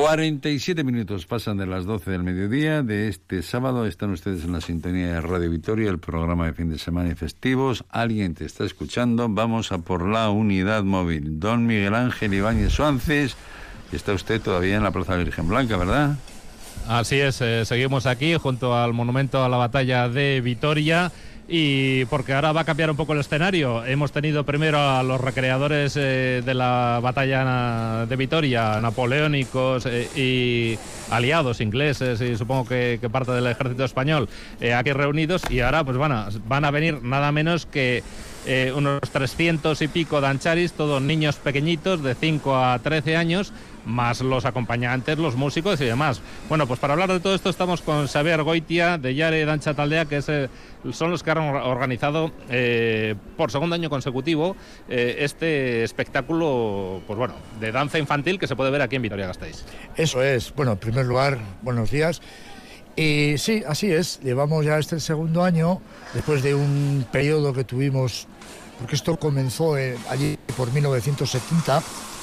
47 minutos pasan de las 12 del mediodía de este sábado. Están ustedes en la sintonía de Radio Vitoria, el programa de fin de semana y festivos. Alguien te está escuchando. Vamos a por la unidad móvil. Don Miguel Ángel Ibáñez Suances. Está usted todavía en la Plaza Virgen Blanca, ¿verdad? Así es, seguimos aquí junto al monumento a la batalla de Vitoria. Y porque ahora va a cambiar un poco el escenario. Hemos tenido primero a los recreadores de la batalla de Vitoria, napoleónicos y aliados ingleses y supongo que parte del ejército español aquí reunidos, y ahora pues van a venir nada menos que unos 300 y pico dancharis, todos niños pequeñitos de 5 a 13 años, más los acompañantes, los músicos y demás. Bueno, pues para hablar de todo esto estamos con Xabier Goitia de Yare Danza Taldea, que son los que han organizado por segundo año consecutivo este espectáculo, pues bueno, de danza infantil que se puede ver aquí en Vitoria-Gasteiz. Eso es. Bueno, en primer lugar, buenos días. Y sí, así es. Llevamos ya el segundo año, después de un periodo que tuvimos, porque esto comenzó allí por 1970,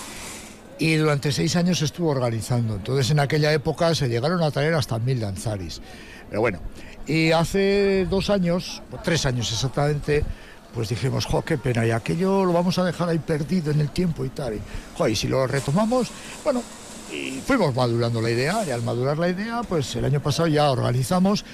y durante 6 años se estuvo organizando. Entonces en aquella época se llegaron a traer hasta 1000 danzaris. Pero bueno, y hace 2 años, 3 años exactamente, pues dijimos, qué pena, y aquello lo vamos a dejar ahí perdido en el tiempo y tal. Y si lo retomamos, bueno, y fuimos madurando la idea, y al madurar la idea, pues el año pasado ya organizamos.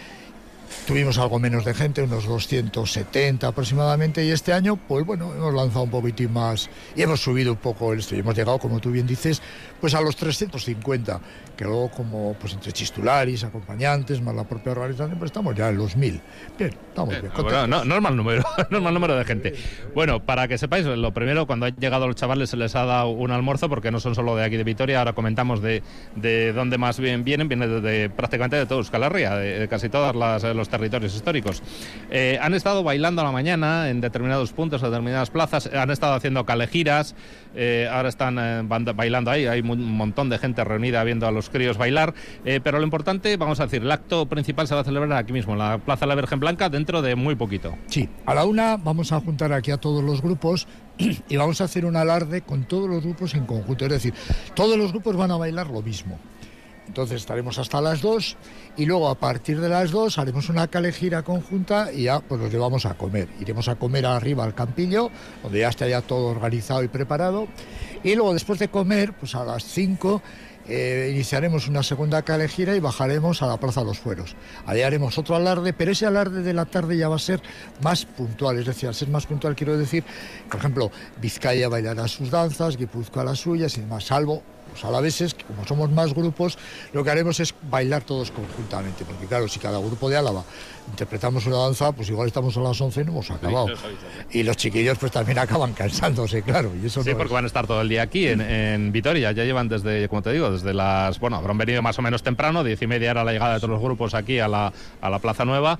Tuvimos algo menos de gente, unos 270 aproximadamente, y este año, pues bueno, hemos lanzado un poquitín más y hemos subido un poco esto, y hemos llegado, como tú bien dices, pues a los 350, que luego como pues entre chistularis, acompañantes, más la propia organización, pues estamos ya en los 1000. Bien, estamos bien. Bueno, no es mal número, no es mal número de gente. Bueno, para que sepáis, lo primero, cuando han llegado los chavales se les ha dado un almuerzo, porque no son solo de aquí de Vitoria, ahora comentamos de dónde más bien vienen prácticamente de toda Euskal Herria, de casi todos los territorios históricos. Han estado bailando a la mañana en determinados puntos, en determinadas plazas, han estado haciendo calejiras, ahora están bailando ahí, hay un montón de gente reunida viendo a los críos bailar, pero lo importante, vamos a decir, el acto principal se va a celebrar aquí mismo, en la Plaza de la Virgen Blanca, dentro de muy poquito. Sí, a la 1 vamos a juntar aquí a todos los grupos y vamos a hacer un alarde con todos los grupos en conjunto, es decir, todos los grupos van a bailar lo mismo. Entonces estaremos hasta las 2 y luego a partir de las 2 haremos una calejira conjunta y ya pues nos llevamos a comer. Iremos a comer arriba al Campillo, donde ya está ya todo organizado y preparado. Y luego después de comer, pues a las 5 iniciaremos una segunda calejira y bajaremos a la Plaza de los Fueros. Allí haremos otro alarde, pero ese alarde de la tarde ya va a ser más puntual. Es decir, al ser más puntual quiero decir, por ejemplo, Vizcaya bailará sus danzas, Guipúzcoa las suyas y demás, salvo los alaveses, que como somos más grupos, lo que haremos es bailar todos conjuntamente, porque claro, si cada grupo de Álava interpretamos una danza, pues igual estamos a las 11 y no hemos acabado. Y los chiquillos pues también acaban cansándose, claro. Y eso sí, no porque van a estar todo el día aquí en Vitoria, ya llevan desde, como te digo, desde las, bueno, habrán venido más o menos temprano, 10:30 era la llegada de todos los grupos aquí a la Plaza Nueva,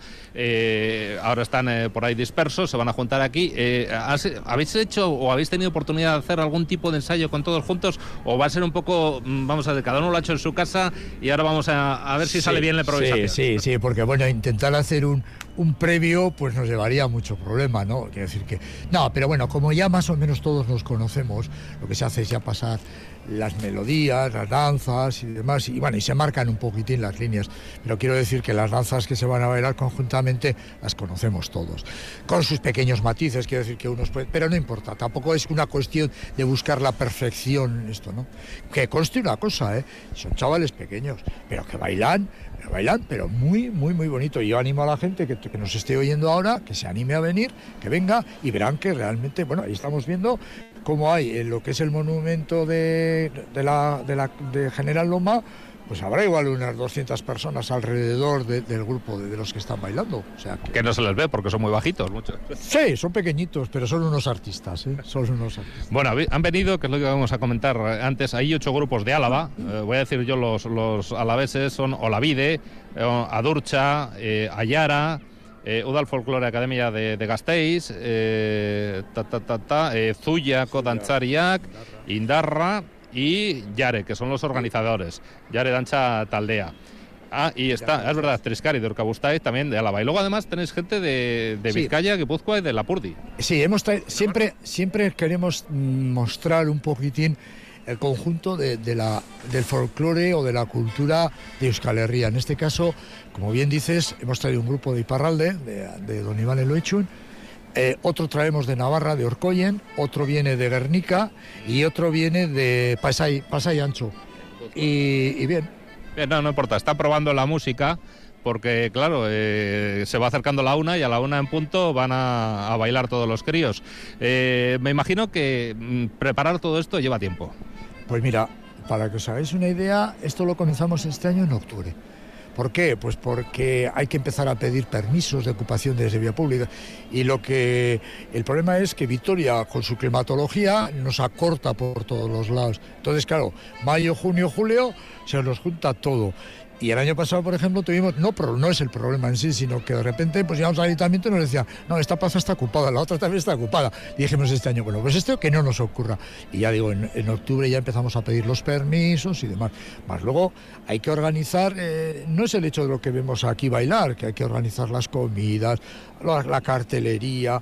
ahora están por ahí dispersos, se van a juntar aquí. ¿Habéis hecho o habéis tenido oportunidad de hacer algún tipo de ensayo con todos juntos, o va a ser un poco, vamos a ver, cada uno lo ha hecho en su casa y ahora vamos a ver si sale bien la improvisación? Sí, porque bueno, intentar hacer un previo pues nos llevaría mucho problema, ¿no? Quiero decir que no, pero bueno, como ya más o menos todos nos conocemos, lo que se hace es ya pasar las melodías, las danzas y demás, y bueno, y se marcan un poquitín las líneas, pero quiero decir que las danzas que se van a bailar conjuntamente las conocemos todos, con sus pequeños matices, quiero decir que unos pueden, pero no importa, tampoco es una cuestión de buscar la perfección en esto, ¿no? Que conste una cosa, son chavales pequeños, pero que bailan, pero muy, muy, muy bonito. Y yo animo a la gente que nos esté oyendo ahora, que se anime a venir, que venga y verán que realmente, bueno, ahí estamos viendo cómo hay en lo que es el monumento de General Loma, pues habrá igual unas 200 personas alrededor del grupo de los que están bailando. O sea que no se les ve porque son muy bajitos, muchos. Sí, son pequeñitos, pero son unos artistas, son unos artistas. Bueno, han venido, que es lo que vamos a comentar antes, hay 8 grupos de Álava, voy a decir yo los alaveses, son Olavide, Adurcha, Ayara, Udal Folklore Academia de Gasteiz, Zuya, Kodantzariak, Indarra y Yare, que son los organizadores, Yare Danza Taldea. Y está, es verdad, Triscari de Urkabustaiz también de Álava. Y luego además tenéis gente de Vizcaya, Guipúzcoa y de Lapurdi. Sí, siempre queremos mostrar un poquitín el conjunto del folclore o de la cultura de Euskal Herria. En este caso, como bien dices, hemos traído un grupo de Iparralde, de Don Iván Eloichun, otro traemos de Navarra, de Orkoyen, otro viene de Guernica y otro viene de Pasai Ancho. Y bien. No importa, está probando la música. Porque, claro, se va acercando la una y a la una en punto van a bailar todos los críos. Me imagino que preparar todo esto lleva tiempo. Pues mira, para que os hagáis una idea, esto lo comenzamos este año en octubre. ¿Por qué? Pues porque hay que empezar a pedir permisos de ocupación de vía pública. Y el problema es que Vitoria, con su climatología, nos acorta por todos los lados. Entonces, claro, mayo, junio, julio, se nos junta todo. Y el año pasado, por ejemplo, tuvimos, no es el problema en sí, sino que de repente pues llegamos al ayuntamiento y nos decían, no, esta plaza está ocupada, la otra también está ocupada. Y dijimos este año, bueno, pues esto que no nos ocurra. Y ya digo, en octubre ya empezamos a pedir los permisos y demás. Más luego hay que organizar, no es el hecho de lo que vemos aquí bailar, que hay que organizar las comidas, la cartelería,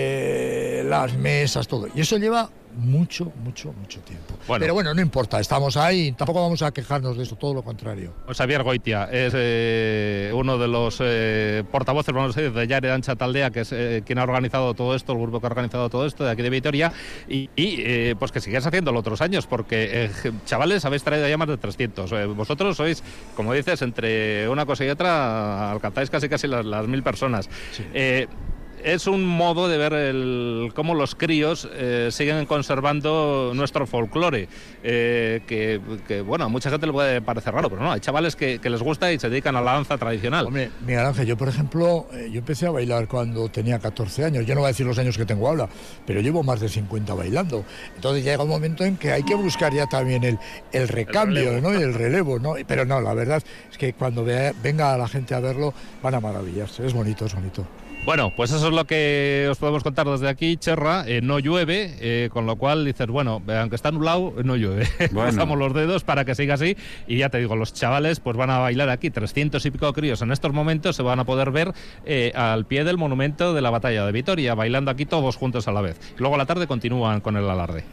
las mesas, todo. Y eso lleva mucho tiempo. Bueno. Pero bueno, no importa, estamos ahí, tampoco vamos a quejarnos de eso, todo lo contrario. Pues Xavier Goitia es uno de los portavoces, vamos a decir, de Yare Ancha Taldea, que es quien ha organizado todo esto, el grupo que ha organizado todo esto de aquí de Vitoria, y pues que sigáis haciéndolo otros años, porque chavales, habéis traído ya más de 300. Vosotros sois, como dices, entre una cosa y otra, alcanzáis casi las 1000 personas. Sí. Es un modo de ver cómo los críos siguen conservando nuestro folclore, que bueno, a mucha gente le puede parecer raro, pero no, hay chavales que les gusta y se dedican a la danza tradicional. Hombre, Miguel Ángel, yo por ejemplo, yo empecé a bailar cuando tenía 14 años, yo no voy a decir los años que tengo ahora, pero llevo más de 50 bailando, entonces llega un momento en que hay que buscar ya también el recambio, ¿no? Y el relevo, ¿no? Pero no, la verdad es que cuando venga la gente a verlo van a maravillarse, es bonito. Bueno, pues eso es lo que os podemos contar desde aquí, Cherra. No llueve, con lo cual dices, bueno, aunque está nublado, no llueve. Bueno. Cruzamos los dedos para que siga así. Y ya te digo, los chavales pues van a bailar aquí, 300 y pico críos en estos momentos, se van a poder ver al pie del monumento de la batalla de Vitoria, bailando aquí todos juntos a la vez. Luego a la tarde continúan con el alarde.